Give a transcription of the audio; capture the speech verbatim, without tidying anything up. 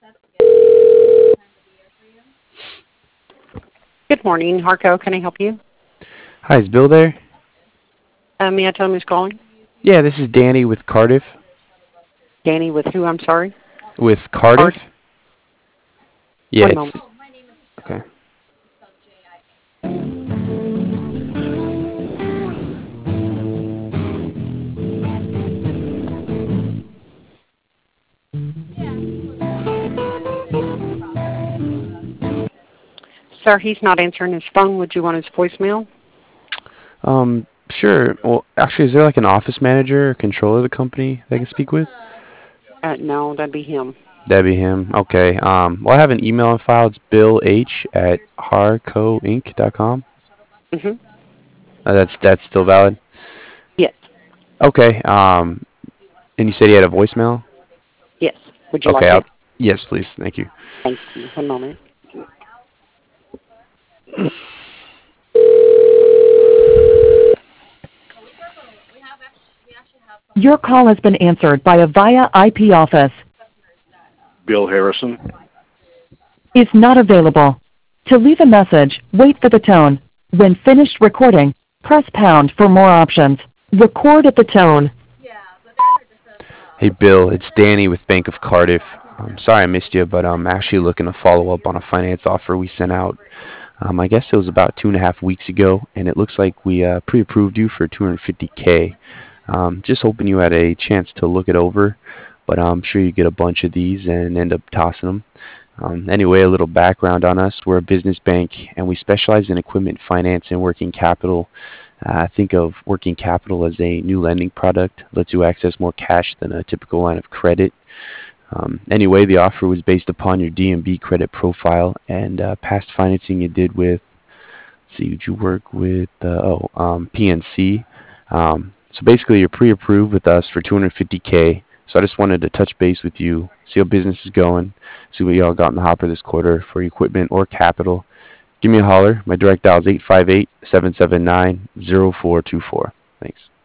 Good morning, Harco. Can I help you? Hi, is Bill there? Uh, may I tell him who's calling? Yeah, this is Danny with Cardiff. Danny with who? I'm sorry. With Cardiff? Card. Yeah, One moment. it's okay. Sir, he's not answering his phone. Would you want his voicemail? Um, sure. Well, actually, is there like an office manager or controller of the company that I can speak with? Uh, no, that'd be him. That'd be him. Okay. Um, well, I have an email on file. It's Bill H at harco inc dot com. Mm-hmm. Uh, that's that's still valid. Yes. Okay. Um, and you said he had a voicemail. Yes. Would you Okay. like I'll, it? yes, please. Thank you. Thank you. One moment. Your call has been answered by a VIA I P office. Bill Harrison. Is not available. To leave a message, wait for the tone. When finished recording, press pound for more options. Record at the tone. Hey, Bill. It's Danny with Bank of Cardiff. I'm sorry I missed you, but I'm actually looking to follow up on a finance offer we sent out. Um, I guess it was about two and a half weeks ago, and it looks like we uh, pre-approved you for two hundred fifty K. Um, just hoping you had a chance to look it over, but I'm sure you get a bunch of these and end up tossing them. Um, anyway, a little background on us. We're a business bank, and we specialize in equipment finance and working capital. Uh, think of working capital as a new lending product, lets you access more cash than a typical line of credit. Um, anyway, the offer was based upon your D and B credit profile and uh, past financing you did with, let's see, did you work with, uh, oh, um, P N C. Um, so basically, you're pre-approved with us for two hundred fifty K. So I just wanted to touch base with you, see how business is going, see what y'all got in the hopper this quarter for equipment or capital. Give me a holler. My direct dial is eight five eight, seven seven nine, zero four two four. Thanks.